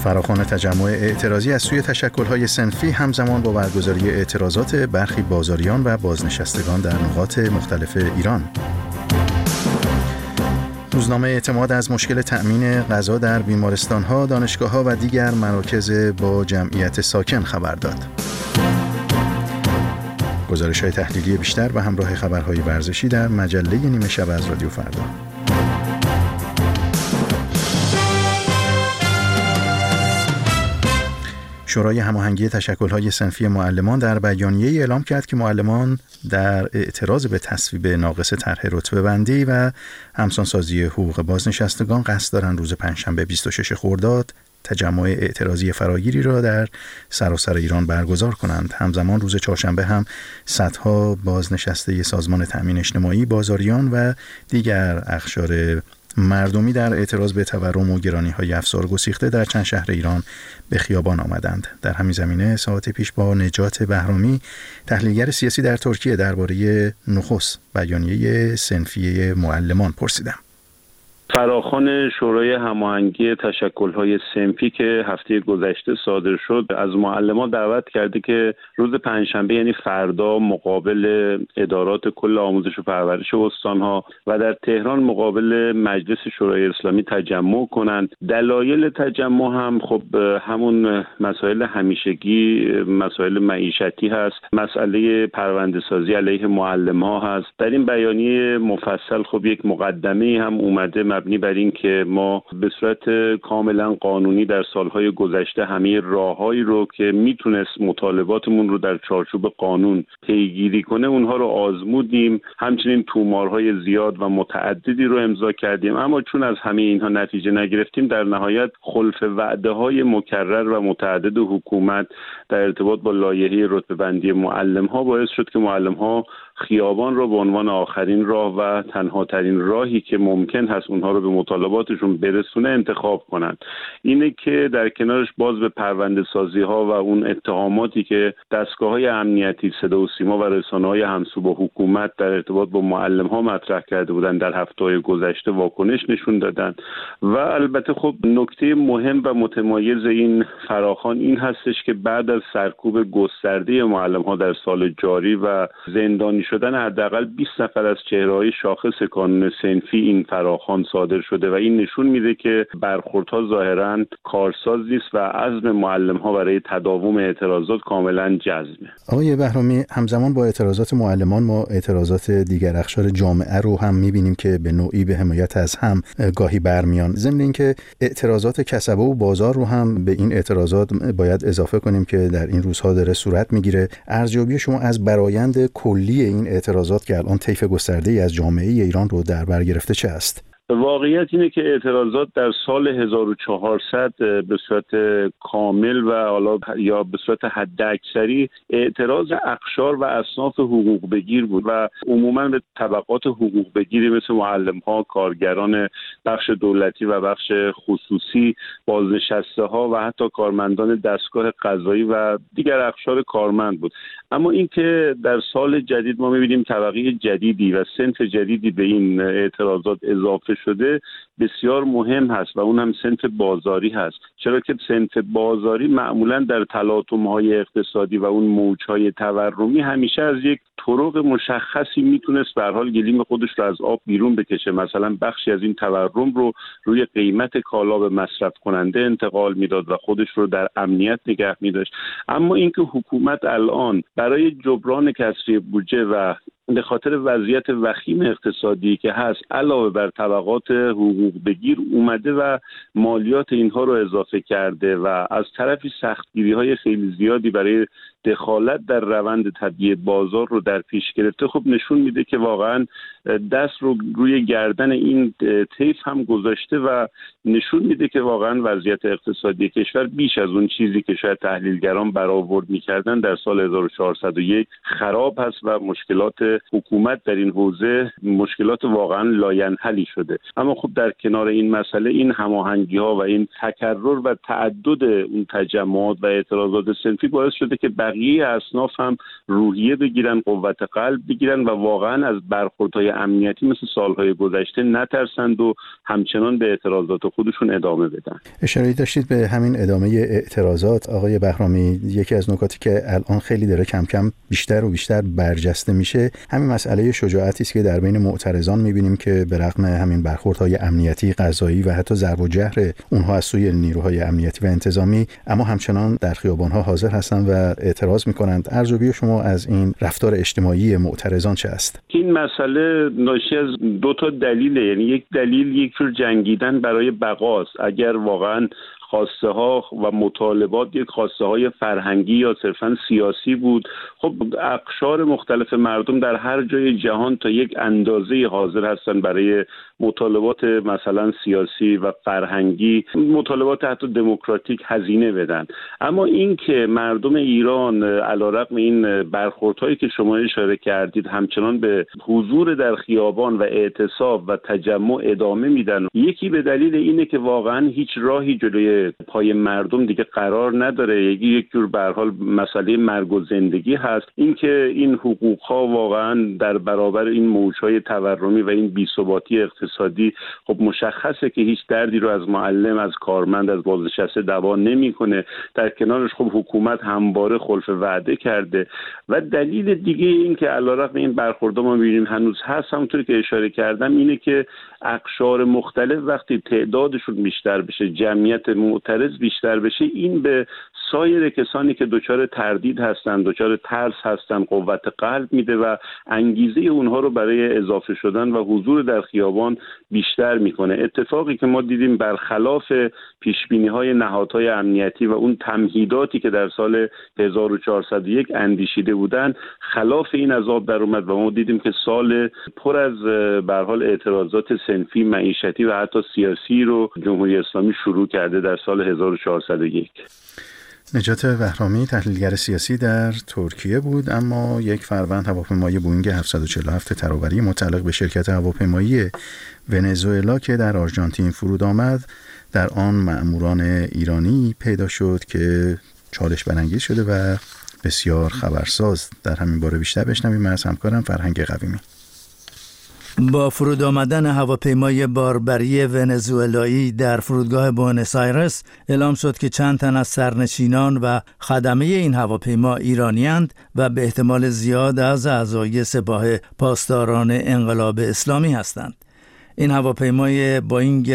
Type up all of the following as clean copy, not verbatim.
فراخوان تجمع اعتراضی از سوی تشکل‌های صنفی همزمان با برگزاری اعتراضات برخی بازاریان و بازنشستگان در نقاط مختلف ایران. روزنامه اعتماد از مشکل تأمین غذا در بیمارستان‌ها، دانشگاه‌ها و دیگر مراکز با جمعیت ساکن خبر داد. گزارش‌های تحلیلی بیشتر و همراه خبرهای ورزشی در مجله نیمه شب از رادیو فردا. شورای هماهنگی تشکل‌های صنفی معلمان در بیانیه‌ای اعلام کرد که معلمان در اعتراض به تصویب ناقص طرح رتبه‌بندی و همسانسازی حقوق بازنشستگان قصد دارند روز پنجشنبه 26 خرداد تجمع اعتراضی فراگیری را در سراسر ایران برگزار کنند. همزمان روز چهارشنبه هم صدها بازنشسته سازمان تأمین اجتماعی، بازاریان و دیگر اقشار مردمی در اعتراض به تورم و گرانی‌های افزار گسیخته در چند شهر ایران به خیابان آمدند. در همین زمینه ساعت پیش با نجات بهرامی، تحلیلگر سیاسی در ترکیه، درباره نخست بیانیه صنفی معلمان پرسیدم. فراخوان شورای هماهنگی تشکل‌های صنفی که هفته گذشته صادر شد از معلمان دعوت کرده که روز پنجشنبه یعنی فردا مقابل ادارات کل آموزش و پرورش استان‌ها و در تهران مقابل مجلس شورای اسلامی تجمع کنند. دلایل تجمع هم خب همون مسائل همیشگی، مسائل معیشتی هست، مسئله پرونده‌سازی علیه معلم‌ها هست. در این بیانیه مفصل خب یک مقدمه هم اومده مبنی بر این که ما به صورت کاملا قانونی در سالهای گذشته همه راههایی رو که میتونست مطالباتمون رو در چارچوب قانون پیگیری کنه اونها رو آزمودیم، همچنین تومارهای زیاد و متعددی رو امضا کردیم، اما چون از همه اینها نتیجه نگرفتیم در نهایت خلف وعده‌های مکرر و متعدد حکومت در ارتباط با لایحه رتبه‌بندی معلم‌ها باعث شد که معلم‌ها خیابان رو به عنوان آخرین راه و تنها ترین راهی که ممکن هست اونها رو به مطالباتشون برسونه انتخاب کنند. اینه که در کنارش باز به پرونده سازی ها و اون اتهاماتی که دستگاه‌های امنیتی، صدا و سیما و رسانه‌های همسو با حکومت در ارتباط با معلم ها مطرح کرده بودن در هفته‌های گذشته واکنش نشون دادن. و البته خب نکته مهم و متمایز این فراخوان این هستش که بعد از سرکوب گسترده معلم ها در سال جاری و زندانی شدن حداقل 20 نفر از چهره‌های شاخص کانون صنفی این فراخوان صادر شده و این نشون میده که برخوردها ظاهراً کارساز نیست و عزم معلم‌ها برای تداوم اعتراضات کاملاً جزمه. آقای بهرامی، همزمان با اعتراضات معلمان ما اعتراضات دیگر اقشار جامعه رو هم می‌بینیم که به نوعی به حمایت از هم گاهی برمیان. ضمن اینکه اعتراضات کسبه و بازار رو هم به این اعتراضات باید اضافه کنیم که در این روزها داره صورت می‌گیره. ارزیابی شما از برآیند کلی این اعتراضات که الان طیف گسترده‌ای از جامعه ایران رو در بر گرفته چه است؟ واقعیت اینه که اعتراضات در سال 1400 به صورت کامل و حالا یا به صورت حداکثری اعتراض اقشار و اصناف حقوق بگیر بود و عموما به طبقات حقوق بگیری مثل معلم‌ها، کارگران بخش دولتی و بخش خصوصی، بازنشسته‌ها و حتی کارمندان دستگاه قضایی و دیگر اقشار کارمند بود. اما اینکه در سال جدید ما می‌بینیم طبقه جدیدی و صنف جدیدی به این اعتراضات اضافه شده بسیار مهم هست و اون هم صنف بازاری هست. چرا که صنف بازاری معمولا در تلاطم‌های اقتصادی و اون موج‌های تورمی همیشه از یک طرق مشخصی میتونست به هر حال گلیم خودش رو از آب بیرون بکشه. مثلا بخشی از این تورم رو روی قیمت کالا به مصرف کننده انتقال میداد و خودش رو در امنیت نگه می‌داشت. اما اینکه حکومت الان برای جبران کسری بودجه و به خاطر وضعیت وخیم اقتصادی که هست علاوه بر طبقات حقوق بگیر اومده و مالیات اینها رو اضافه کرده و از طرفی سختگیری‌های خیلی زیادی برای دخالت در روند طبیعی بازار رو در پیش گرفته، خب نشون میده که واقعا دست رو روی گردن این طیف هم گذاشته و نشون میده که واقعا وضعیت اقتصادی کشور بیش از اون چیزی که شاید تحلیلگران برآورد می‌کردن در سال 1401 خراب هست و مشکلات حکومت در این حوزه مشکلات واقعا لاینحلی شده. اما خب در کنار این مسئله این هماهنگی‌ها و این تکرر و تعدد اون تجمعات و اعتراضات صنفی باعث شده که بقیه اصناف هم روحیه بگیرن، قوت قلب بگیرن و واقعا از برخوردهای امنیتی مثل سالهای گذشته نترسند و همچنان به اعتراضات خودشون ادامه بدن. اشاره داشتید به همین ادامه اعتراضات آقای بهرامی. یکی از نکاتی که الان خیلی داره کم کم بیشتر و بیشتر برجسته میشه همین مسئله شجاعتی است که در بین معترضان میبینیم که به رغم همین برخوردهای امنیتی، قضایی و حتی ضرب و جرح اونها از سوی نیروهای امنیتی و انتظامی، اما همچنان در خیابان‌ها حاضر هستند و اعتراض میکنند. ارزیابی شما از این رفتار اجتماعی معترضان چه است؟ این مسئله ناشی از دو تا دلیله. یعنی یک دلیل یک جور جنگیدن برای بقاست. اگر واقعا خواسته ها و مطالبات یک خواسته های فرهنگی یا صرفاً سیاسی بود، خب اقشار مختلف مردم در هر جای جهان تا یک اندازه حاضر هستن برای مطالبات مثلا سیاسی و فرهنگی، مطالبات حتی دموکراتیک هزینه بدن. اما این که مردم ایران علیرغم این برخوردهایی که شما اشاره کردید همچنان به حضور در خیابان و اعتصاب و تجمع ادامه میدن، یکی به دلیل اینه که واقعا هیچ راهی جلوی پای مردم دیگه قرار نداره. یک جور به هر حال مسئله مرگ و زندگی هست. اینکه این حقوق‌ها واقعا در برابر این موج‌های تورمی و این بی‌ثباتی اقتصادی خب مشخصه که هیچ دردی رو از معلم، از کارمند، از بازنشسته دوا نمی‌کنه. در کنارش خب حکومت همواره خلف وعده کرده. و دلیل دیگه این که علیرغم این برخوردها ما می‌بینیم هنوز هست، همونطوری که اشاره کردم، اینه که اقشار مختلف وقتی تعدادشون بیشتر بشه، جمعیت معترض بیشتر بشه، این به سایر کسانی که دچار تردید هستن، دچار ترس هستن، قوت قلب میده و انگیزه اونها رو برای اضافه شدن و حضور در خیابان بیشتر میکنه. اتفاقی که ما دیدیم برخلاف پیشبینی‌های نهادهای امنیتی و اون تمهیداتی که در سال 1401 اندیشیده بودن، خلاف این از آب در اومد و ما دیدیم که سال پر از به هر حال اعتراضات صنفی، معیشتی و حتی سیاسی رو جمهوری اسلامی شروع کرده در سال 1401. نجات بهرامی تحلیلگر سیاسی در ترکیه بود. اما یک فروند هواپیمای بوئینگ 747 ترابری متعلق به شرکت هواپیمایی ونزوئلا که در آرژانتین فرود آمد در آن مأموران ایرانی پیدا شد که چالش برانگیز شده و بسیار خبرساز. در همین باره بیشتر بشنویم از همکارم فرهنگ قویمی. با فرود آمدن هواپیمای باربری ونزوئلایی در فرودگاه بوئنوس آیرس اعلام شد که چند تن از سرنشینان و خدمه این هواپیما ایرانی‌اند و به احتمال زیاد از اعضای سپاه پاسداران انقلاب اسلامی هستند. این هواپیمای بوئینگ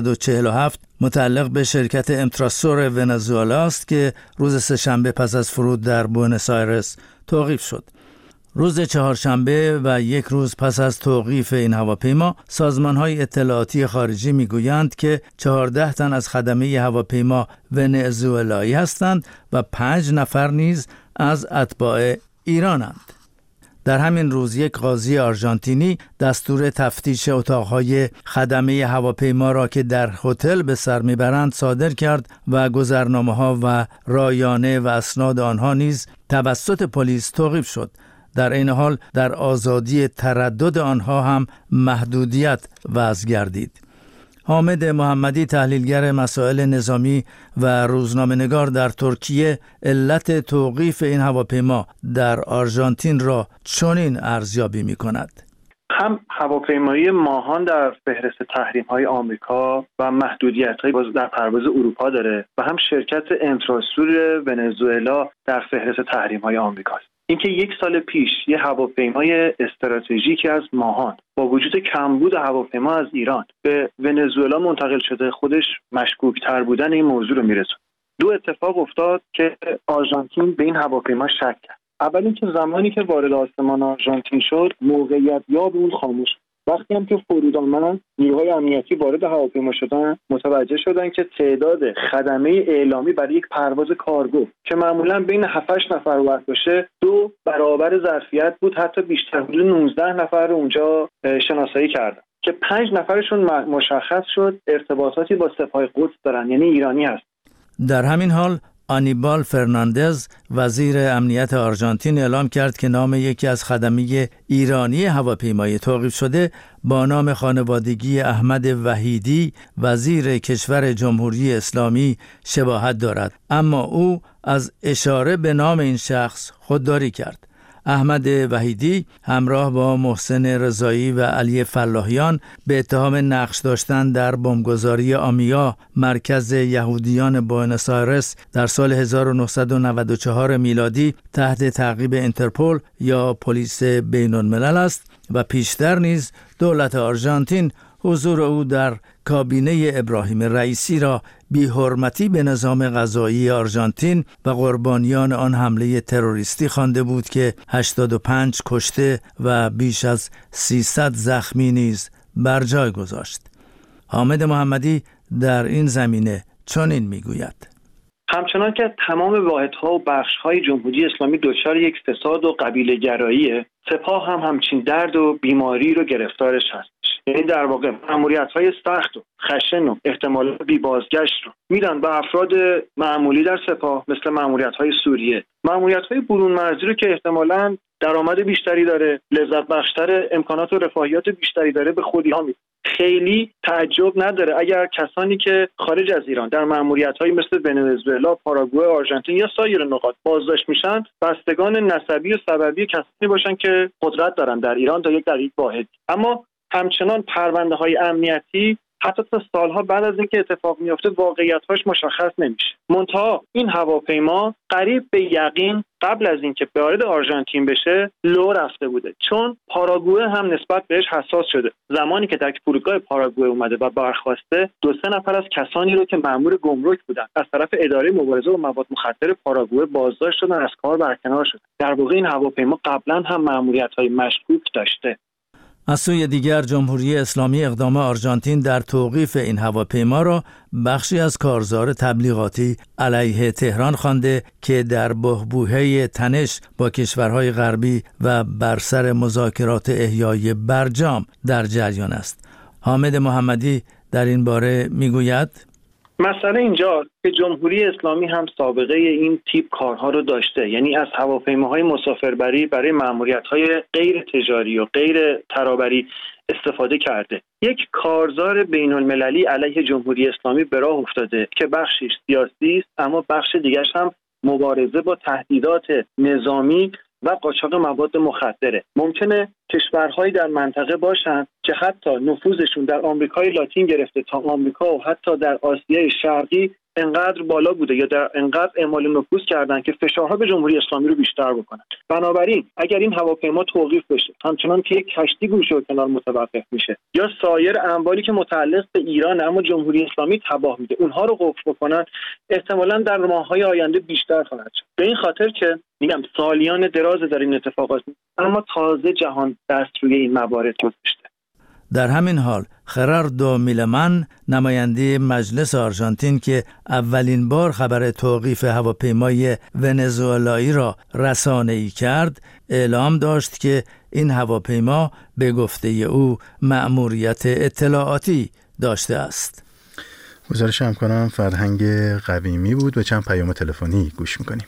747 متعلق به شرکت امتراسور ونزوئلا است که روز سه‌شنبه پس از فرود در بوئنوس آیرس توقیف شد. روز چهارشنبه و یک روز پس از توقیف این هواپیما، سازمان‌های اطلاعاتی خارجی می‌گویند که 14 تن از خدمه هواپیما ونزوئلایی هستند و 5 نفر نیز از اتباع ایرانند. در همین روز یک قاضی آرژانتینی دستور تفتیش اتاق‌های خدمه هواپیما را که در هتل به سر می‌برند صادر کرد و گذرنامه‌ها و رایانه و اسناد آنها نیز توسط پلیس توقیف شد. در این حال در آزادی تردد آنها هم محدودیت وضع گردید. حامد محمدی تحلیلگر مسائل نظامی و روزنامه‌نگار در ترکیه علت توقیف این هواپیما در آرژانتین را چنین ارزیابی می‌کند. هم هواپیمایی ماهان در فهرست تحریم‌های آمریکا و محدودیت‌های در پرواز اروپا داره و هم شرکت امتراسور ونزوئلا در فهرست تحریم‌های آمریکاست. اینکه یک سال پیش یه هواپیمای استراتژیکی از ماهان با وجود کمبود هواپیما از ایران به ونزوئلا منتقل شده، خودش مشکوک‌تر بودن این موضوع رو میرسونه. دو اتفاق افتاد که آرژانتین به این هواپیما شک کرد. اول اینکه زمانی که وارد آسمان آرژانتین شد، موقعیت یاب اون خاموش. وقتی هم که فرود آمدن، نیروهای امنیتی وارد هواپیما شدن، متوجه شدن که تعداد خدمه اعلامی برای یک پرواز کارگو که معمولا بین 7-8 نفر وقت باشه 2 برابر ظرفیت بود، حتی بیشتر، حدود 19 نفر رو اونجا شناسایی کردن که 5 نفرشون مشخص شد ارتباطاتی با سپاه قدس دارن، یعنی ایرانی هست. در همین حال آنیبال فرناندز وزیر امنیت آرژانتین اعلام کرد که نام یکی از خدمه ایرانی هواپیمای توقیف شده با نام خانوادگی احمد وحیدی وزیر کشور جمهوری اسلامی شباهت دارد، اما او از اشاره به نام این شخص خودداری کرد. احمد وحیدی همراه با محسن رضایی و علی فلاحیان به اتهام نقش داشتن در بمبگذاری آمیا مرکز یهودیان بوئنوس آیرس در سال 1994 میلادی تحت تعقیب اینترپل یا پلیس بین‌الملل است و پیشتر نیز دولت آرژانتین حضور او در کابینه ابراهیم رئیسی را بی‌حرمتی به نظام قضایی آرژانتین و قربانیان آن حمله تروریستی خوانده بود که 85 کشته و بیش از 300 زخمی نیز بر جای گذاشت. حامد محمدی در این زمینه چنین میگوید: همچنان که تمام واحدها و بخش‌های جمهوری اسلامی دچار یک فساد و قبیله‌گراییه، سپاه هم همچین درد و بیماری رو گرفتارش هست. یعنی در واقع مأموریت‌های سخت و خشن و احتمال بی بازگشت رو میدن به افراد معمولی در سپاه، مثل مأموریت‌های سوریه، مأموریت‌های برون مرزی رو که احتمالاً درآمد بیشتری داره، لذت بخشتر، امکانات و رفاهیات بیشتری داره، به خودی‌ها میده. خیلی تعجب نداره اگر کسانی که خارج از ایران در مأموریت‌های مثل ونزوئلا، پاراگوئه، آرژانتین یا سایر نقاط بازداشت میشن، بستگان نسبی و سببی کسانی باشن که قدرت دارن در ایران تا یک دقیق واحد. اما همچنان پرونده‌های امنیتی حتی تا سالها بعد از اینکه اتفاق میفته واقعیت‌هاش مشخص نمیشه. منتها این هواپیما قریب به یقین قبل از اینکه وارد آرژانتین بشه لو رفته بوده، چون پاراگوئه هم نسبت بهش حساس شده. زمانی که در فرودگاه پاراگوئه اومده و برخواسته، 2-3 نفر از کسانی رو که مأمور گمرک بودن از طرف اداره مبارزه با مواد مخدر پاراگوئه بازداشت شدن، از کار برکنار شدن. در واقع این هواپیما قبلا هم مأموریت‌های مشکوک داشته. از سوی دیگر جمهوری اسلامی اقدام آرژانتین در توقیف این هواپیما را بخشی از کارزار تبلیغاتی علیه تهران خوانده که در بحبوحه تنش با کشورهای غربی و بر سر مذاکرات احیای برجام در جریان است. حامد محمدی در این باره میگوید: مسئله اینجاست که جمهوری اسلامی هم سابقه این تیپ کارها رو داشته، یعنی از هواپیماهای مسافربری برای مأموریت‌های غیر تجاری و غیر ترابری استفاده کرده. یک کارزار بین‌المللی علیه جمهوری اسلامی به راه افتاده که بخشش سیاسی است، اما بخش دیگرش هم مبارزه با تهدیدات نظامی و قاچاق مواد مخدره. ممکنه کشورهایی در منطقه باشن که حتی نفوذشون در آمریکای لاتین گرفته تا آمریکا و حتی در آسیای شرقی انقدر بالا بوده یا در انقدر اعمال نفوذ کردن که فشارها به جمهوری اسلامی رو بیشتر بکنن. بنابراین اگر این هواپیما توقیف بشه، همچنان که یک کشتی گوشه و کنار متوقف میشه، یا سایر اموالی که متعلق به ایران اما جمهوری اسلامی تباه میده اونها رو قفل بکنن، احتمالاً در ماه‌های آینده بیشتر خواهد شد. به این خاطر که میگم سالیان دراز در این اتفاقات، اما تازه جهان دست روی این موارد گذاشته. در همین حال خراردو میلمن، نماینده مجلس آرژانتین که اولین بار خبر توقیف هواپیمای ونزوئلایی را رسانه‌ای کرد، اعلام داشت که این هواپیما به گفته او مأموریت اطلاعاتی داشته است. گزارش همکارم فرهنگ قویمی بود. به چند پیام تلفنی گوش می‌کنیم.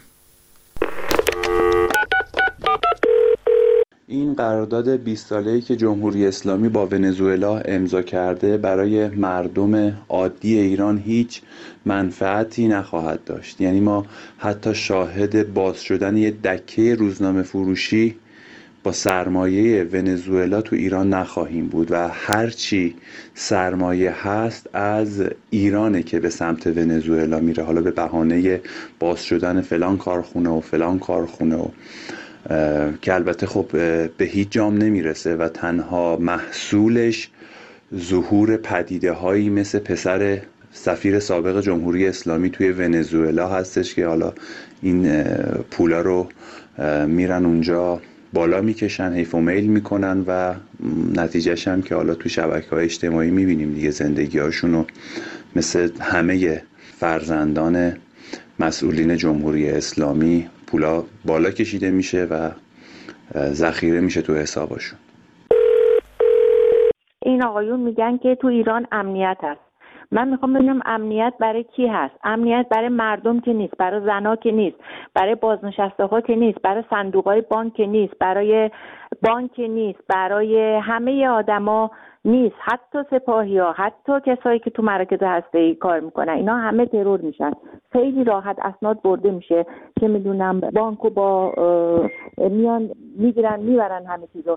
این قرارداد 20 ساله‌ای که جمهوری اسلامی با ونزوئلا امضا کرده برای مردم عادی ایران هیچ منفعتی نخواهد داشت. یعنی ما حتی شاهد باز شدن یه دکه روزنامه فروشی با سرمایه ونزوئلا تو ایران نخواهیم بود و هرچی سرمایه هست از ایرانه که به سمت ونزوئلا میره، حالا به بهانه باز شدن فلان کارخونه و فلان کارخونه و که البته خب به هیچ جام نمیرسه و تنها محصولش ظهور پدیده هایی مثل پسر سفیر سابق جمهوری اسلامی توی ونزوئلا هستش که حالا این پولا رو میرن اونجا بالا میکشن، حیف و میل میکنن و نتیجهش هم که حالا تو شبکه‌های اجتماعی میبینیم دیگه، زندگی هاشونو مثل همه فرزندان مسئولین جمهوری اسلامی پولا بالا کشیده میشه و ذخیره میشه تو حسابشون. این آقایون میگن که تو ایران امنیت هست. من میخوام ببینم امنیت برای کی هست؟ امنیت برای مردم که نیست، برای زنا که نیست، برای بازنشسته ها که نیست، برای صندوق های بانک که نیست، برای بانک نیست، برای همه آدما نیست، حتی سپاهی ها، حتی کسایی که تو مراکز هسته‌ای کار میکنن، اینا همه ترور میشن. خیلی راحت اسناد برده میشه که میدونم بانکو با میان میگیرن میبرن همه چیزو.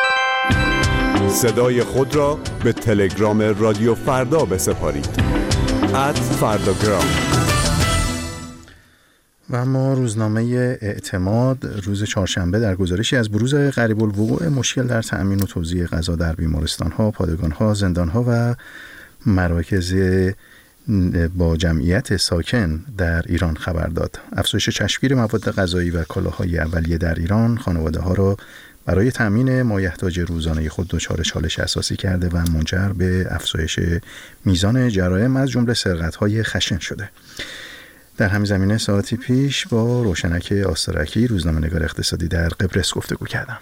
صدای خود را به تلگرام رادیو فردا بسپارید. @فرداگرام. و اما روزنامه اعتماد روز چهارشنبه در گزارشی از بروز قریب الوقوع مشکل در تأمین و توزیع غذا در بیمارستان‌ها، پادگان‌ها، زندان‌ها و مراکز با جمعیت ساکن در ایران خبر داد. افزایش چشمگیر مواد غذایی و کالاهای اولیه در ایران خانواده‌ها را برای تأمین مایحتاج روزانه خود دچار چالش اساسی کرده و منجر به افزایش میزان جرایم از جمله سرقت‌های خشن شده. در همین زمینه ساعتی پیش با روشنک آسترکی روزنامه‌نگار اقتصادی در قبرس گفتگو کردم.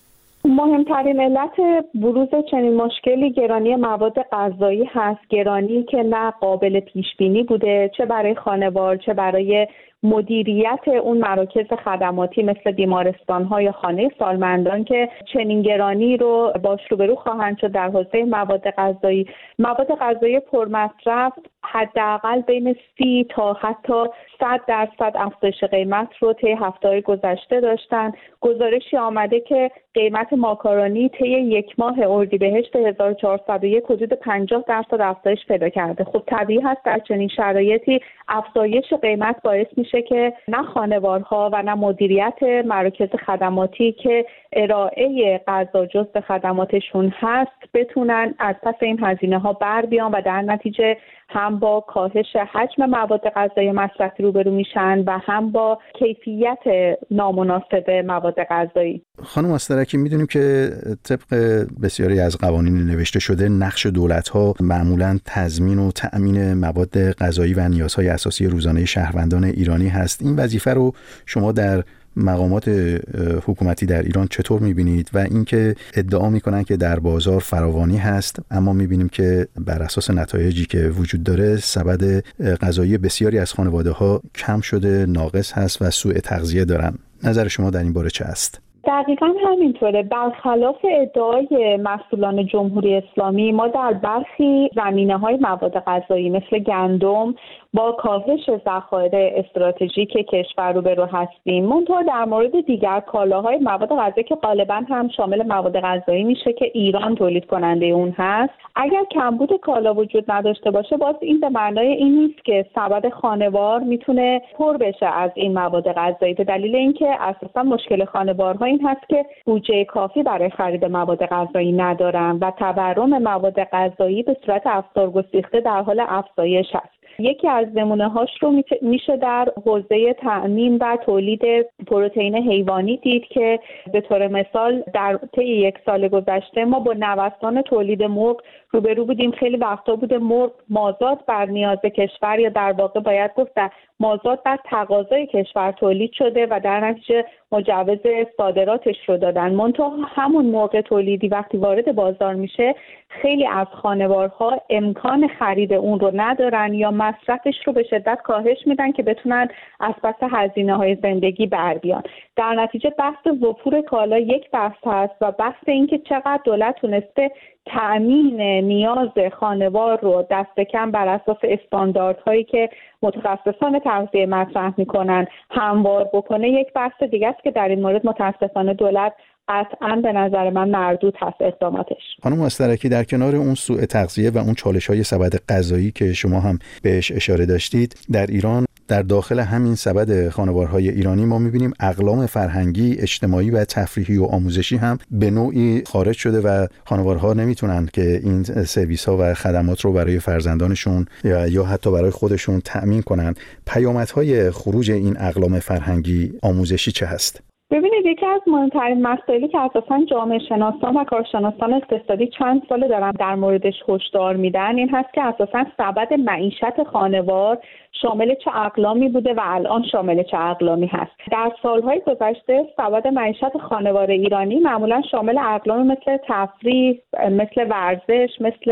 مهمترین علت بروز چنین مشکلی گرانی مواد غذایی هست، گرانی که نه قابل پیش بینی بوده، چه برای خانوار چه برای مدیریت اون مراکز خدماتی مثل بیمارستان‌ها یا خانه سالمندان که چنین گرانی رو باش روبرو خواهند شد در حوزه مواد غذایی. مواد غذایی پرمصرف حداقل بین 30 تا حتی 100% افزایش قیمت رو طی هفته‌های گذشته داشتن. گزارشی آمده که قیمت ماکارونی طی یک ماه اردیبهشت 1401 حدود 50% افزایش پیدا کرده. خب طبیعی هست در چنین شرایطی افزایش قیمت باعث میشه که نه خانوارها و نه مدیریت مراکز خدماتی که ارائه غذا جزو خدماتشون هست بتونن از پس این هزینه ها بر بیان و در نتیجه هم با کاهش حجم مواد غذایی مصرفی روبرو میشن و هم با کیفیت نامناسب مواد غذایی. خانم آسترکی، میدونیم که طبق بسیاری از قوانین نوشته شده نقش دولت‌ها معمولاً تضمین و تأمین مواد غذایی و نیازهای اساسی روزانه شهروندان ایرانی هست. این وظیفه رو شما در مقامات حکومتی در ایران چطور می‌بینید و اینکه ادعا می‌کنن که در بازار فراوانی هست، اما می‌بینیم که بر اساس نتایجی که وجود داره سبد غذایی بسیاری از خانواده‌ها کم شده، ناقص هست و سوء تغذیه دارن. نظر شما در این باره چه است؟ دقیقاً همینطوره. برخلاف ادعای مسئولان جمهوری اسلامی، ما در برخی زمینه‌های مواد غذایی مثل گندم با کاهش ذخایر استراتژیک کشور روبرو هستیم. منتها در مورد دیگر کالاهای مواد غذایی که غالباً هم شامل مواد غذایی میشه که ایران تولید کننده اون هست، اگر کمبود کالا وجود نداشته باشه، باز این به معنای این نیست که سبد خانوار میتونه پر بشه از این مواد غذایی، به دلیل اینکه اساساً مشکل خانوارها این هست که بودجه کافی برای خرید مواد غذایی ندارن و تورم مواد غذایی به صورت افزارگسیخته در حال افزایش است. یکی از نمونه‌هاش رو میشه در حوزه تأمین و تولید پروتئین حیوانی دید که به طور مثال در طی یک سال گذشته ما با نوسان تولید مرغ روبرو بودیم. خیلی وقتا بوده مرغ مازاد بر نیاز کشور، یا در واقع باید گفت مازاد بر تقاضای کشور تولید شده و در نتیجه مجوز صادراتش رو دادن. منتها همون مرغ تولیدی وقتی وارد بازار میشه خیلی از خانوارها امکان خرید اون رو ندارن یا مصرفش رو به شدت کاهش میدن که بتونن از پس هزینه‌های زندگی بر بیان. در نتیجه بحث وفور کالا یک بحث هست و بحث این که چقدر دولت تونسته تأمین نیاز خانوار رو دست کم بر اساس استانداردهایی که متخصصان تغذیه مطرح میکنن هموار بکنه یک بحث دیگه است که در این مورد متاسفانه دولت قطعاً به نظر من مردود هست اقداماتش. خانم آسترکی، در کنار اون سوء تغذیه و اون چالش‌های سبد غذایی که شما هم بهش اشاره داشتید، در ایران در داخل همین سبد خانوارهای ایرانی ما می‌بینیم اقلام فرهنگی، اجتماعی و تفریحی و آموزشی هم به نوعی خارج شده و خانوارها نمیتونن که این سرویس‌ها و خدمات رو برای فرزندانشون یا حتی برای خودشون تأمین کنن. پیامدهای خروج این اقلام فرهنگی آموزشی چه هست؟ ببینید، یکی از مهمترین مسائلی که اساساً جامعه شناسان و کارشناسان اقتصادی چند ساله دارن در موردش هشدار میدن این هست که اساساً سبد معیشت خانوار شامل چه اقلامی بوده و الان شامل چه اقلامی هست. در سالهای گذشته سبد معیشت خانوار ایرانی معمولاً شامل اقلام مثل تفریح، مثل ورزش، مثل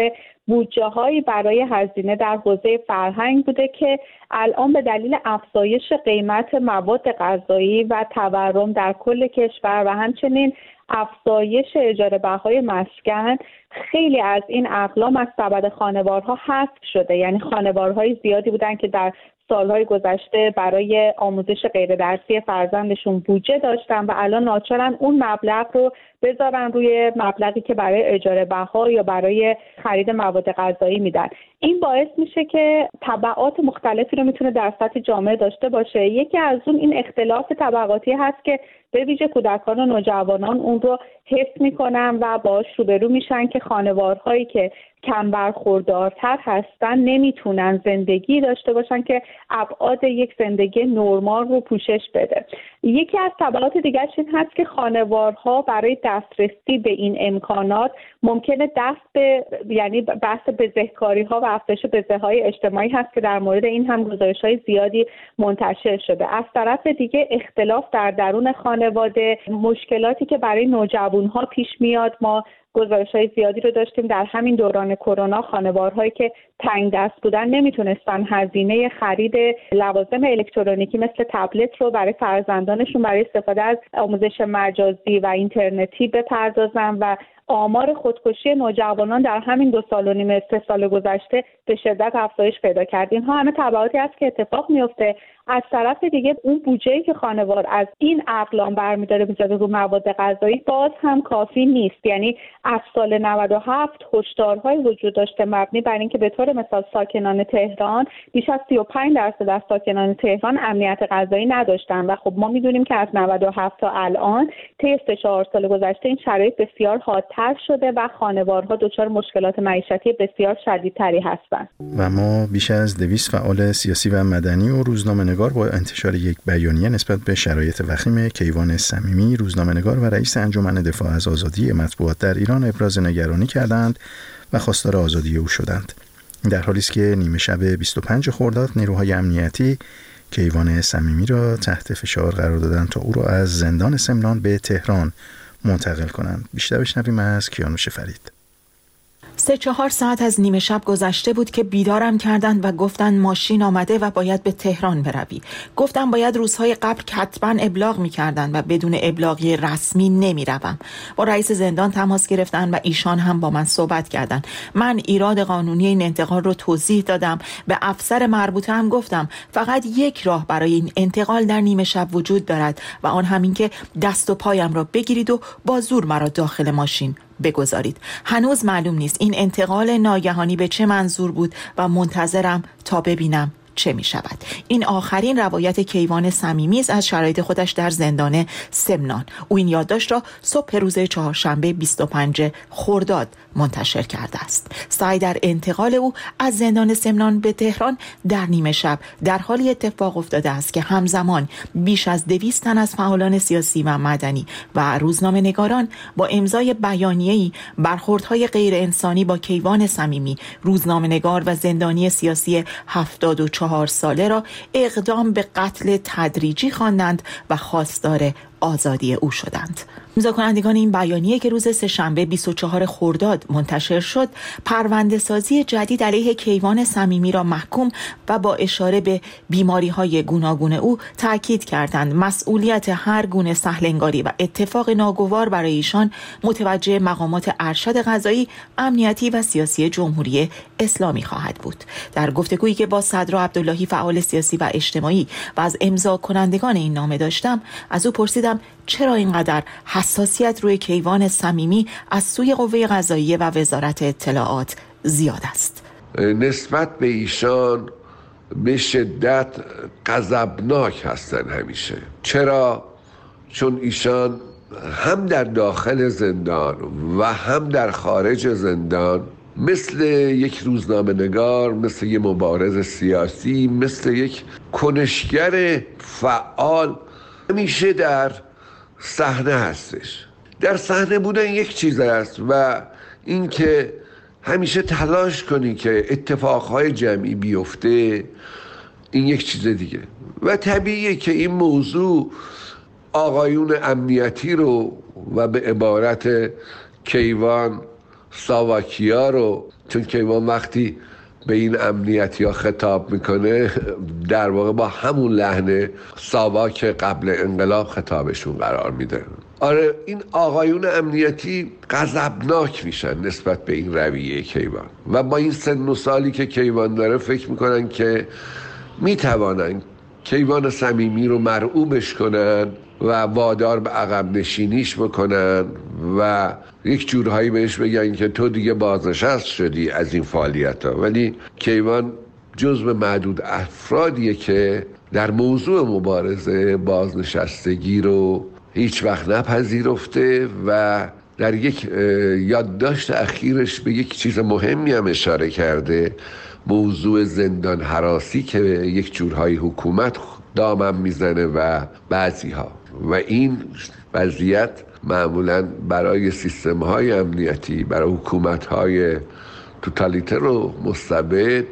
بودجه‌هایی برای هزینه در حوزه فرهنگ بوده که الان به دلیل افزایش قیمت مواد غذایی و تورم در کل کشور و همچنین افزایش اجاره بهای مسکن خیلی از این اقلام از سبد خانوارها حذف شده. یعنی خانوارهای زیادی بودن که در سالهای گذشته برای آموزش غیر درسی فرزندشون بودجه داشتن و الان ناچارن اون مبلغ رو بذارن روی مبلغی که برای اجاره بها یا برای خرید مواد غذایی میدن. این باعث میشه که تبعات مختلفی رو میتونه در سطح جامعه داشته باشه. یکی از اون این اختلاف طبقاتی هست که به ویژه کودکان و نوجوانان اون رو حس میکنن و باهاش روبرو میشن که خانوارهایی که کم برخوردارتر هستن نمیتونن زندگی داشته باشن که ابعاد یک زندگی نرمال رو پوشش بده. یکی از تبعات دیگرش این هست که خانوارها برای دسترسی به این امکانات ممکنه یعنی بحث بزهکاری ها و افزایش بزه‌های اجتماعی هست که در مورد این هم گزارش‌های زیادی منتشر شده. از طرف دیگه اختلاف در درون خانواده، مشکلاتی که برای نوجوان‌ها پیش میاد. ما گزارش‌های زیادی رو داشتیم در همین دوران کرونا، خانوارهایی که تنگ دست بودن نمیتونستن هزینه خرید لوازم الکترونیکی مثل تبلت رو برای فرزندانشون برای استفاده از آموزش مجازی و اینترنتی بپردازن و آمار خودکشی نوجوانان در همین 2 سال و نیم 3 سال گذشته به شدت افزایش پیدا کرد. اینها همه تبعاتی است که اتفاق میفته. از طرف دیگه اون بودجه‌ای که خانوار از این اقلام برمی‌داره میذاره رو مواد غذایی باز هم کافی نیست. یعنی از سال 97 هشدارهای وجود داشته مبنی بر اینکه به طور مثال ساکنان تهران بیش از 35% از ساکنان تهران امنیت غذایی نداشتن و خب ما میدونیم که از 97 تا الان طی 3-4 سال گذشته این شرایط بسیار حادتر شده و خانوارها دچار مشکلات معیشتی بسیار شدیدتری هستند. و ما بیش از 200 فعال سیاسی و مدنی و روزنامه‌نگار با انتشار یک بیانیه نسبت به شرایط وخیم کیوان صمیمی، روزنامه‌نگار و رئیس انجمن دفاع از آزادی مطبوعات در ایران ابراز نگرانی کردند و خواستار آزادی او شدند. در حالی است که نیمه شب 25 خرداد نیروهای امنیتی کیوان صمیمی را تحت فشار قرار دادند تا او را از زندان سمنان به تهران منتقل کنند. بیشتر بشنویم از کیانوش فرید. 3-4 ساعت از نیمه شب گذشته بود که بیدارم کردند و گفتند ماشین آمده و باید به تهران بروی. گفتم باید روزهای قبل کتباً ابلاغ می‌کردند و بدون ابلاغی رسمی نمی‌روم. با رئیس زندان تماس گرفتند و ایشان هم با من صحبت کردند. من ایراد قانونی این انتقال رو توضیح دادم. به افسر مربوطه هم گفتم فقط یک راه برای این انتقال در نیمه شب وجود دارد و آن همین که دست و پایم را بگیرید و با زور مرا داخل ماشین بگذارید. هنوز معلوم نیست این انتقال ناگهانی به چه منظور بود و منتظرم تا ببینم چه می شود. این آخرین روایت کیوان صمیمی است از شرایط خودش در زندان سمنان. او این یادداشت را صبح روز چهارشنبه 25 خرداد منتشر کرده است. سعی در انتقال او از زندان سمنان به تهران در نیمه شب در حالی اتفاق افتاده است که همزمان بیش از 200 تن از فعالان سیاسی و مدنی و روزنامه‌نگاران با امضای بیانیه‌ای برخوردهای غیر انسانی با کیوان صمیمی، روزنامه‌نگار و زندانی سیاسی 74 ساله را اقدام به قتل تدریجی خواندند و خواستار آزادی او شدند. امضا کنندگان این بیانیه که روز سه‌شنبه 24 خرداد منتشر شد، پرونده سازی جدید علیه کیوان صمیمی را محکوم و با اشاره به بیماری‌های گوناگون او تاکید کردند. مسئولیت هر گونه سهل‌انگاری و اتفاق ناگوار برای ایشان متوجه مقامات ارشد قضایی، امنیتی و سیاسی جمهوری اسلامی خواهد بود. در گفتگویی که با صدرا عبداللهی فعال سیاسی و اجتماعی و از امضا کنندگان این نامه داشتم، از او پرسیدم چرا اینقدر حساسیت روی کیوان صمیمی از سوی قوه قضاییه و وزارت اطلاعات زیاد است. نسبت به ایشان به شدت غضبناک هستن همیشه. چرا؟ چون ایشان هم در داخل زندان و هم در خارج زندان مثل یک روزنامه‌نگار، مثل یک مبارز سیاسی، مثل یک کنشگر فعال همیشه در صحنه هستش. در صحنه بودن یک چیز است و این که همیشه تلاش کنی که اتفاقهای جمعی بیفته، این یک چیز دیگه. و طبیعیه که این موضوع آقایون امنیتی رو و به عبارت کیوان ساواکیا رو، چون کیوان وقتی به این امنیتی ها خطاب میکنه در واقع با همون لحن ساواک قبل انقلاب خطابشون قرار میده. آره، این آقایون امنیتی غضبناک میشن نسبت به این رویه کیوان و با این سن و سالی که کیوان داره فکر میکنن که میتوانن کیوان صمیمی رو مرعوبش کنن و وادار به عقب نشینیش بکنن و یک جورهایی بهش بگن که تو دیگه بازنشست شدی از این فعالیت ها. ولی کیوان جزو معدود افرادیه که در موضوع مبارزه بازنشستگی رو هیچ وقت نپذیرفته و در یک یادداشت اخیرش به یک چیز مهمی هم اشاره کرده، موضوع زندان هراسی که یک جورهای حکومت دامن میزنه و بعضی ها، و این وضعیت معمولاً برای سیستم‌های امنیتی، برای حکومت‌های توتالیتر و مستبد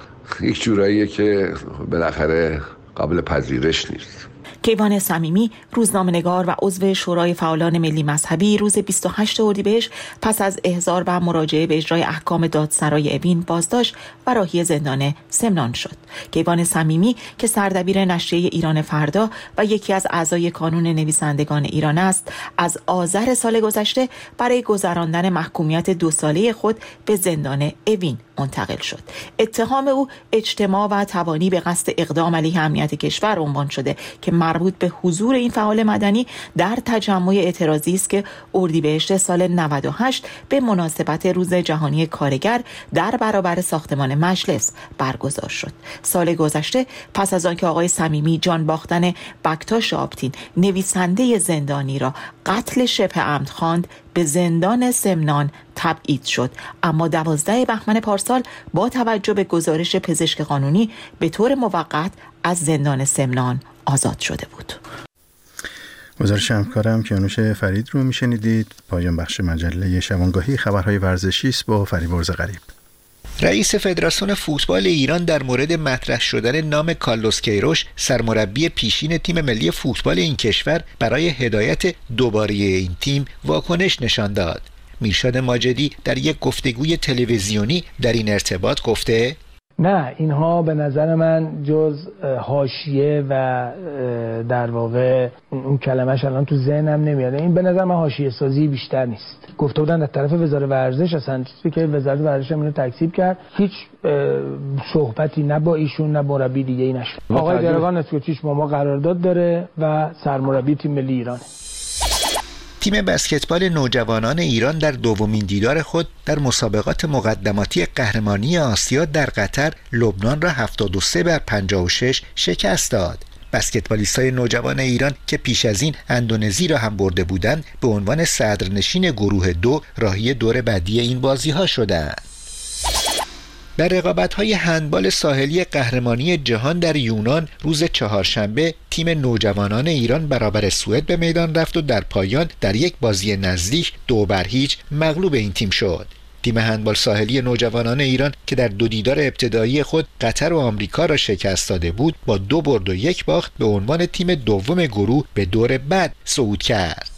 یک جوراییه که بالاخره قابل پذیرش نیست. کیوان صمیمی، روزنامه‌نگار و عضو شورای فعالان ملی مذهبی، روز 28 اردیبهشت پس از احضار و مراجعه به اجرای احکام دادسرای اوین بازداشت و راهی زندان سمنان شد. کیوان صمیمی که سردبیر نشریه ایران فردا و یکی از اعضای کانون نویسندگان ایران است، از آذر سال گذشته برای گذراندن محکومیت 2 ساله خود به زندان اوین منتقل شد. اتهام او اجتماع و توانی به قصد اقدام علیه امنیت کشور عنوان شده که مربوط به حضور این فعال مدنی در تجمع اعتراضی است که اردیبهشت سال 98 به مناسبت روز جهانی کارگر در برابر ساختمان مجلس برگزار شد. سال گذشته پس از آنکه آقای صمیمی جان باختن بکتاش آبتین نویسنده زندانی را قتل شبه عمد خواند، به زندان سمنان تبعید شد، اما 12 بهمن پارسال با توجه به گزارش پزشک قانونی به طور موقت از زندان سمنان آزاد شده بود. گزارش همکارم کیانوش فرید رو میشنیدید. پایان بخش مجله شبانگاهی خبرهای ورزشی است با فریبرز غریب. رئیس فدراسیون فوتبال ایران در مورد مطرح شدن نام کارلوس کیروش، سرمربی پیشین تیم ملی فوتبال این کشور، برای هدایت دوباره این تیم واکنش نشان داد. میرشاد ماجدی در یک گفتگوی تلویزیونی در این ارتباط گفته: نه، اینها به نظر من جز حاشیه و در واقع اون کلمه‌اش الان تو ذهنم نمیاد. این به نظر من حاشیه سازی بیشتر نیست. گفته بودن از طرف وزارت ورزش، اصلا چیزی که وزارت ورزش اینو تکذیب کرد، هیچ صحبتی نه با ایشون نه مربی دیگه ای نشد. آقای درگان اسکوچیش با ما قرارداد داره و سرمربی تیم ملی ایرانه. تیم بسکتبال نوجوانان ایران در دومین دیدار خود در مسابقات مقدماتی قهرمانی آسیا در قطر لبنان را 73-56 شکست داد. بسکتبالیستای نوجوان ایران که پیش از این اندونزی را هم برده بودند، به عنوان صدرنشین گروه 2 راهی دور بعدی این بازی‌ها شدند. در رقابت‌های هندبال ساحلی قهرمانی جهان در یونان روز چهارشنبه تیم نوجوانان ایران برابر سوئد به میدان رفت و در پایان در یک بازی نزدیک 2-0 مغلوب این تیم شد. تیم هندبال ساحلی نوجوانان ایران که در 2 دیدار ابتدایی خود قطر و آمریکا را شکست داده بود، با 2 برد و 1 باخت به عنوان تیم دوم گروه به دور بعد صعود کرد.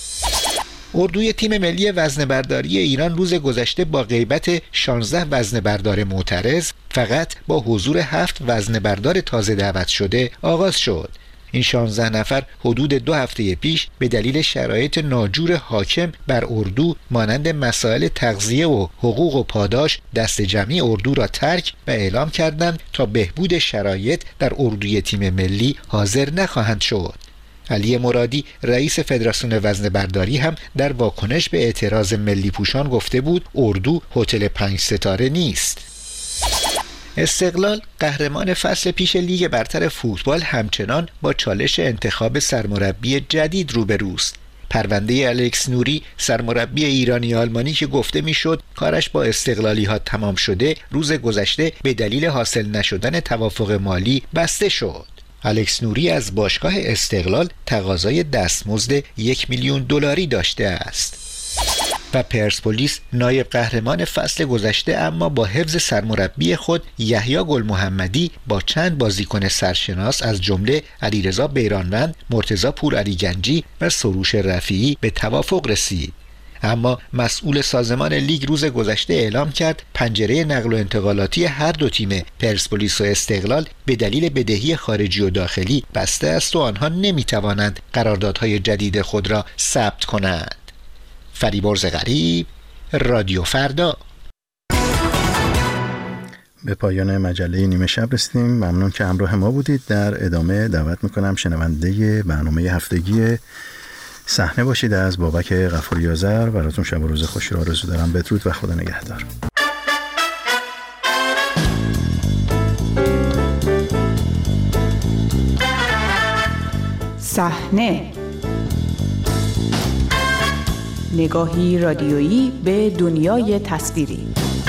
اردوی تیم ملی وزنه‌برداری ایران روز گذشته با غیبت 16 وزنه‌بردار معترض فقط با حضور 7 وزنه‌بردار تازه دعوت شده آغاز شد. این 16 نفر حدود 2 هفته پیش به دلیل شرایط ناجور حاکم بر اردو مانند مسائل تغذیه و حقوق و پاداش دست جمعی اردو را ترک و اعلام کردند تا بهبود شرایط در اردوی تیم ملی حاضر نخواهند شد. علی مرادی رئیس فدراسیون وزنه‌برداری هم در واکنش به اعتراض ملی پوشان گفته بود اردو هتل 5 ستاره نیست. استقلال قهرمان فصل پیش لیگ برتر فوتبال همچنان با چالش انتخاب سرمربی جدید روبروست. پرونده الکس نوری، سرمربی ایرانی آلمانی که گفته میشد کارش با استقلالی ها تمام شده، روز گذشته به دلیل حاصل نشدن توافق مالی بسته شد. الکس نوری از باشگاه استقلال تقاضای دستمزد 1 میلیون دلاری داشته است. و پرسپولیس نایب قهرمان فصل گذشته اما با حفظ سرمربی خود یحیی گل محمدی با چند بازیکن سرشناس از جمله علیرضا بیرانوند، مرتضی پور علی گنجی و سروش رفیعی به توافق رسید. اما مسئول سازمان لیگ روز گذشته اعلام کرد پنجره نقل و انتقالاتی هر دو تیم پرسپولیس و استقلال به دلیل بدهی خارجی و داخلی بسته است و آنها نمیتوانند قراردادهای جدید خود را ثبت کنند. فریبرز غریب، رادیو فردا. به پایان مجله نیمه شب رسیدیم. ممنون که همراه ما بودید. در ادامه دعوت میکنم شنونده برنامه هفتگی صحنه باشید از بابک غفوری آذر. براتون شب و روز خوشی را آرزو دارم. بدرود و خدا نگهدار. صحنه، نگاهی رادیویی به دنیای تصویری.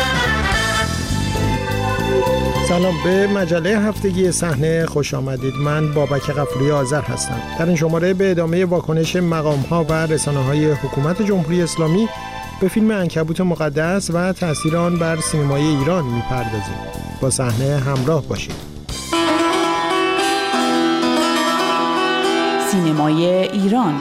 سلام، به مجله هفتگی صحنه خوش آمدید. من بابک غفوری آذر هستم. در این شماره به ادامه واکنش مقام‌ها و رسانه‌های حکومت جمهوری اسلامی به فیلم عنکبوت مقدس و تأثیر آن بر سینمای ایران می‌پردازیم. با صحنه همراه باشید. سینمای ایران.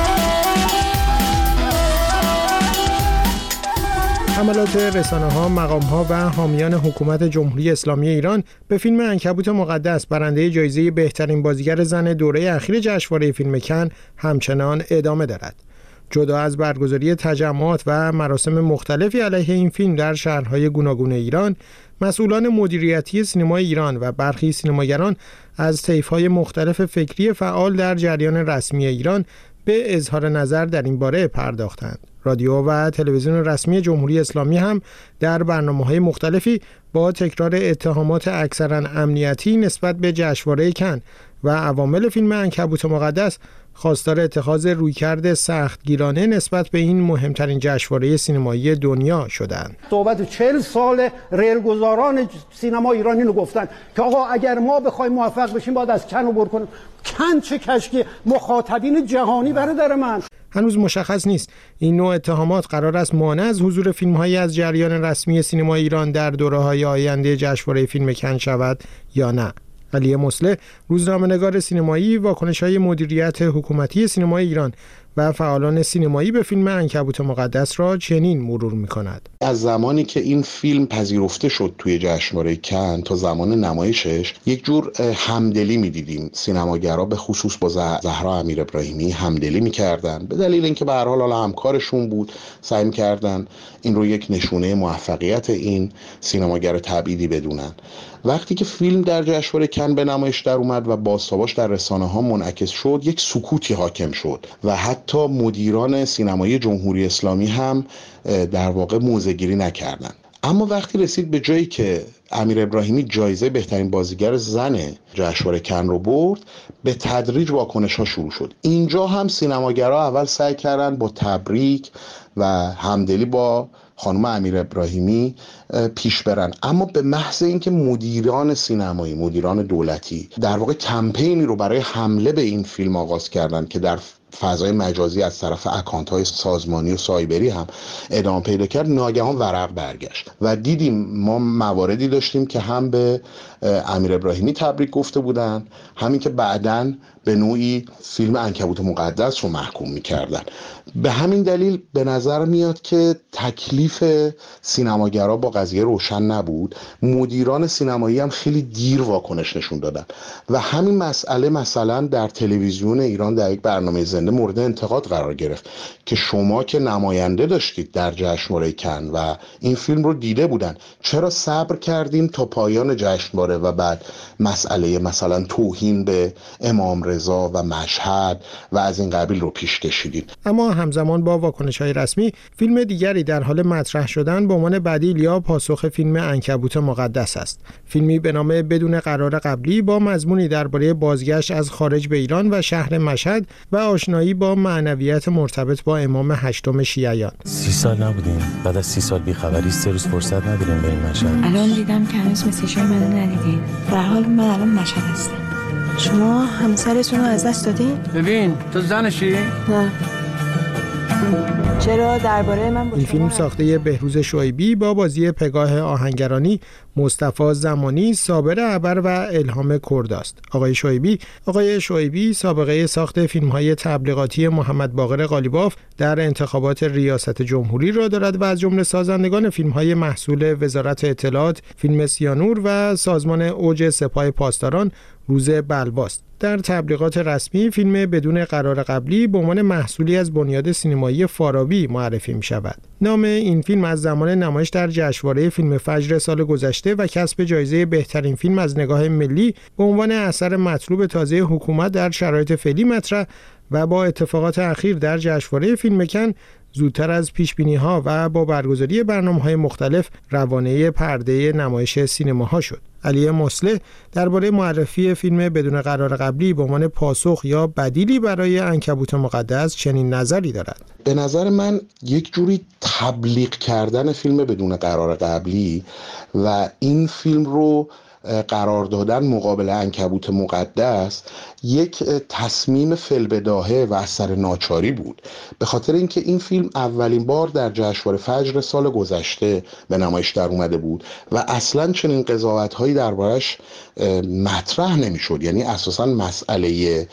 حملات رسانه‌ها، مقام‌ها و حامیان حکومت جمهوری اسلامی ایران به فیلم عنکبوت مقدس برنده جایزه بهترین بازیگر زن دوره اخیر جشنواره فیلم کن همچنان ادامه دارد. جدا از برگزاری تجمعات و مراسم مختلفی علیه این فیلم در شهرهای گوناگون ایران، مسئولان مدیریتی سینمای ایران و برخی سینماگران از طیف‌های مختلف فکری فعال در جریان رسمی ایران به اظهار نظر در این باره پرداختند. رادیو و تلویزیون رسمی جمهوری اسلامی هم در برنامه‌های مختلفی با تکرار اتهامات اکثراً امنیتی نسبت به جشنواره کن و عوامل فیلم عنکبوت مقدس خواستار اتخاذ رویکرد سختگیرانه نسبت به این مهمترین جشنواره سینمایی دنیا شدند. صحبت 40 سال ریلگذاران سینما ایرانی رو گفتن که آقا اگر ما بخوایم موفق بشیم باید از کن عبور کنیم. کن چه کشکی مخاطبین جهانی برادر من. هنوز مشخص نیست این نوع اتهامات قرار است مانع از حضور فیلم‌هایی از جریان رسمی سینما ایران در دوره‌های آینده جشنواره فیلم کن شود یا نه. علی مصلح، روزنامه‌نگار سینمایی، واکنش‌های مدیریت حکومتی سینمای ایران و فعالان سینمایی به فیلم عنکبوت مقدس را چنین مرور می‌کند. از زمانی که این فیلم پذیرفته شد توی جشنواره کن تا زمان نمایشش یک جور همدلی می‌دیدیم. سینماگرا به خصوص با زهرا امیرابراهیمی همدلی می‌کردن به دلیل اینکه به هر حال همکارشون بود، سعی می‌کردن این رو یک نشونه موفقیت این سینماگر تبعیدی بدونن. وقتی که فیلم در جشنواره کن به نمایش در اومد و بازتاباش در رسانه‌ها منعکس شد، یک سکوتی حاکم شد و حتی مدیران سینمایی جمهوری اسلامی هم در واقع موضع‌گیری نکردند. اما وقتی رسید به جایی که امیر ابراهیمی جایزه بهترین بازیگر زن جشنواره کن رو برد، به تدریج واکنش‌ها شروع شد. اینجا هم سینماگرها اول سعی کردن با تبریک و همدلی با خانم امیر ابراهیمی پیش برن، اما به محض اینکه مدیران سینمایی، مدیران دولتی در واقع کمپینی رو برای حمله به این فیلم آغاز کردن که در فضای مجازی از طرف اکانت‌های سازمانی و سایبری هم ادامه پیدا کرد، ناگهان ورق برگشت و دیدیم ما مواردی داشتیم که هم به امیر ابراهیمی تبریک گفته بودن، همین که بعداً به نوعی فیلم عنکبوت مقدس رو محکوم می‌کردن. به همین دلیل به نظر میاد که تکلیف سینماگرا با قضیه روشن نبود. مدیران سینمایی هم خیلی دیر واکنش نشون دادن و همین مسئله مثلا در تلویزیون ایران در یک برنامه زنده مورد انتقاد قرار گرفت که شما که نماینده داشتید در جشنواره کن و این فیلم رو دیده بودن، چرا صبر کردیم تا پایان جشنواره و بعد مسئله مثلا توهین به امام رضا و مشهد و از این قبیل رو پیش کشیدید؟ اما همزمان با واکنش‌های رسمی، فیلم دیگری در حال مطرح شدن به عنوان بدیل یا پاسخ فیلم عنکبوت مقدس است. فیلمی به نام بدون قرار قبلی با مضمونی درباره بازگشت از خارج به ایران و شهر مشهد و آشنایی با معنویت مرتبط با امام هشتم شیعیان. 30 سال نبودیم، بعد از 30 سال بی‌خبری 3 روز فرصت نداریم بریم مشهد. الان دیدم که هنوز مسیجای منو ندیدین. به هر حال من الان مشهد هستم. شما همسرتون رو از دست دادین؟ ببین تو زنشی؟ نه. چرا درباره من با این فیلم ساخته بهروز شعیبی با بازی پگاه آهنگرانی، مصطفی زمانی، صابر عبر و الهام کرداست. آقای شعیبی سابقه ساخت فیلم‌های تبلیغاتی محمد باقر قالیباف در انتخابات ریاست جمهوری را دارد و از جمله سازندگان فیلم‌های محصول وزارت اطلاعات، فیلم سیانور و سازمان اوج سپاه پاسداران روز بلواست. در تبلیغات رسمی فیلم بدون قرار قبلی به عنوان محصولی از بنیاد سینمایی فارابی معرفی می شود. نام این فیلم از زمان نمایش در جشنواره فیلم فجر سال گذشته و کسب جایزه بهترین فیلم از نگاه ملی به عنوان اثر مطلوب تازه حکومت در شرایط فعلی مطرح و با اتفاقات اخیر در جشنواره فیلم کن زودتر از پیش‌بینی‌ها و با برگزاری برنامه‌های مختلف روانه پرده نمایش سینماها شد. علی مصلح درباره معرفی فیلم بدون قرار قبلی به عنوان پاسخ یا بدیلی برای عنکبوت مقدس چنین نظری دارد. به نظر من یک جوری تبلیغ کردن فیلم بدون قرار قبلی و این فیلم رو قرار دادن مقابل عنکبوت مقدس یک تصمیم فی‌البداهه و اثر ناچاری بود، به خاطر اینکه این فیلم اولین بار در جشنواره فجر سال گذشته به نمایش در اومده بود و اصلا چنین قضاوت‌هایی دربارش مطرح نمی‌شد. یعنی اساساً مسئله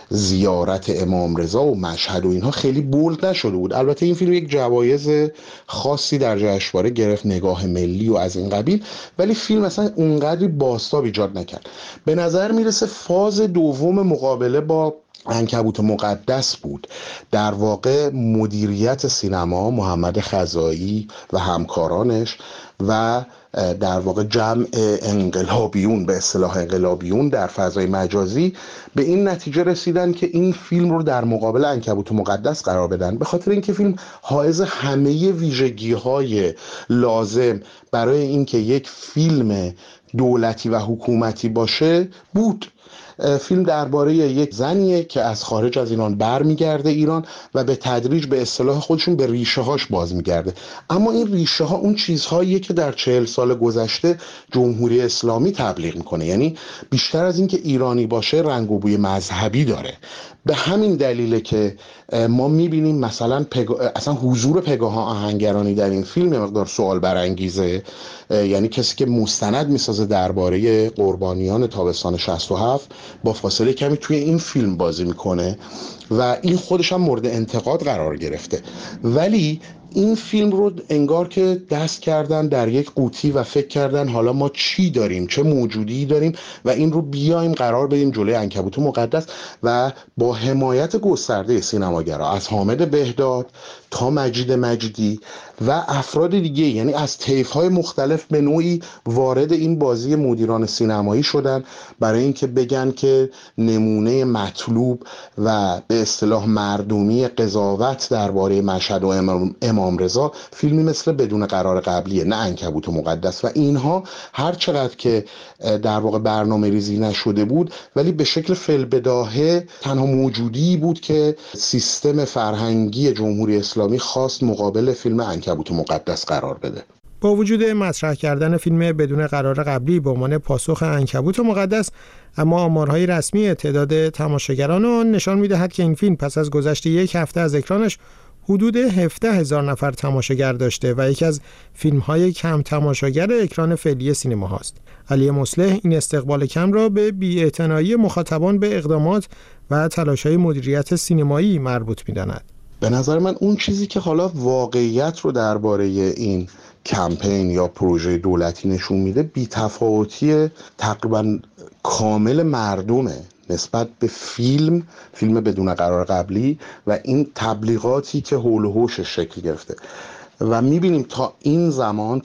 زیارت امام رضا و مشهد و اینها خیلی بولد نشده بود. البته این فیلم یک جوایز خاصی در جشنواره گرفت، نگاه ملی و از این قبیل، ولی فیلم اصلا اونقدری بازتاب ایجاد نکرد. به نظر میرسه فاز دوم مقابله با عنکبوت مقدس بود. در واقع مدیریت سینما محمد خزایی و همکارانش و در واقع جمع انقلابیون، به اصطلاح انقلابیون در فضای مجازی، به این نتیجه رسیدن که این فیلم رو در مقابل عنکبوت مقدس قرار بدن، به خاطر اینکه فیلم حائز همه ویژگی‌های لازم برای اینکه یک فیلم دولتی و حکومتی باشه بود. فیلم درباره یک زنیه که از خارج از ایران برمیگرده ایران و به تدریج به اصطلاح خودشون به ریشه هاش باز میگرده، اما این ریشه ها اون چیزهاییه که در 40 سال گذشته جمهوری اسلامی تبلیغ میکنه. یعنی بیشتر از این که ایرانی باشه رنگ و بوی مذهبی داره. به همین دلیله که ما میبینیم مثلا اصلا حضور پگاه آهنگرانی در این فیلم مقدار سوال برانگیزه. یعنی کسی که مستند میسازه درباره قربانیان تابستان 67 با فاصله کمی توی این فیلم بازی میکنه و این خودش هم مورد انتقاد قرار گرفته، ولی این فیلم رو انگار که دست کردن در یک قوطی و فکر کردن حالا ما چی داریم، چه موجودی داریم و این رو بیایم قرار بدیم جلوی عنکبوت مقدس و با حمایت گسترده سینماگرا از حامد بهداد تا مجید مجیدی و افراد دیگه، یعنی از طیف‌های مختلف به نوعی وارد این بازی مدیران سینمایی شدن برای اینکه بگن که نمونه مطلوب و به اصطلاح مردمی قضاوت درباره مشهد و امام رضا فیلمی مثل بدون قرار قبلیه، نه عنکبوت مقدس. و اینها هر چقدر که در واقع برنامه ریزی نشده بود ولی به شکل فی‌البداهه تنها موجودی بود که سیستم فرهنگی جمهوری اسلامی خواست مقابل فیلم عنکبوت مقدس قرار بده. با وجود مطرح کردن فیلم بدون قرار قبلی به عنوان پاسخ عنکبوت مقدس، اما آمارهای رسمی تعداد تماشاگران آن نشان می‌دهد که این فیلم پس از گذشت یک هفته از اکرانش حدود 17,000 نفر تماشاگر داشته و یکی از فیلم‌های کم تماشاگر اکران فعلی سینما هاست. علی مصلح این استقبال کم را به بی‌اعتنایی مخاطبان به اقدامات و تلاش‌های مدیریت سینمایی مربوط می‌داند. به نظر من اون چیزی که حالا واقعیت رو درباره این کمپین یا پروژه دولتی نشون میده بی‌تفاوتی تقریبا کامل مردمه نسبت به فیلم بدون قرار قبلی و این تبلیغاتی که حول و حوشش شکل گرفته. و میبینیم تا این زمان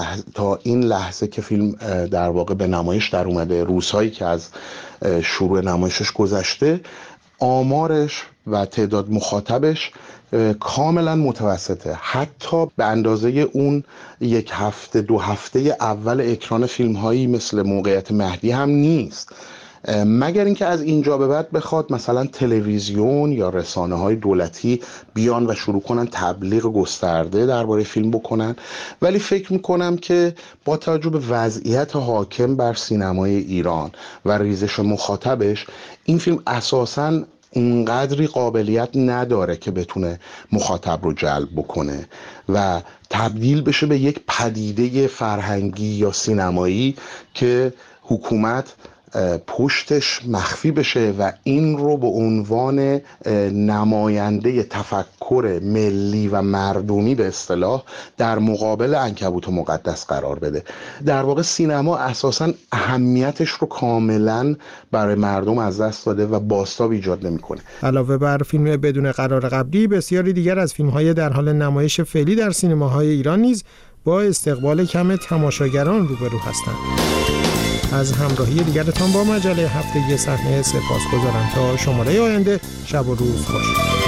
تا این لحظه که فیلم در واقع به نمایش در اومده، روزهایی که از شروع نمایشش گذشته، آمارش و تعداد مخاطبش کاملا متوسطه. حتی به اندازه اون یک هفته دو هفته اول اکران فیلم هایی مثل موقعیت مهدی هم نیست، مگر اینکه از اینجا به بعد بخواد مثلا تلویزیون یا رسانه های دولتی بیان و شروع کنن تبلیغ گسترده درباره فیلم بکنن. ولی فکر میکنم که با توجه به وضعیت حاکم بر سینمای ایران و ریزش مخاطبش، این فیلم اساساً اونقدری قابلیت نداره که بتونه مخاطب رو جلب بکنه و تبدیل بشه به یک پدیده فرهنگی یا سینمایی که حکومت پشتش مخفی بشه و این رو به عنوان نماینده تفکر ملی و مردمی به اصطلاح در مقابل عنکبوت مقدس قرار بده. در واقع سینما اساساً اهمیتش رو کاملاً برای مردم از دست داده و بازتاب ایجاد نمی‌کنه. علاوه بر فیلم بدون قرار قبلی، بسیاری دیگر از فیلم‌های در حال نمایش فعلی در سینماهای ایران نیز با استقبال کم تماشاگران روبرو هستند. از همراهی دیگرتان با مجله هفتگی صحنه سپاسگزارم. تا شماره آینده، شب و روز خوش.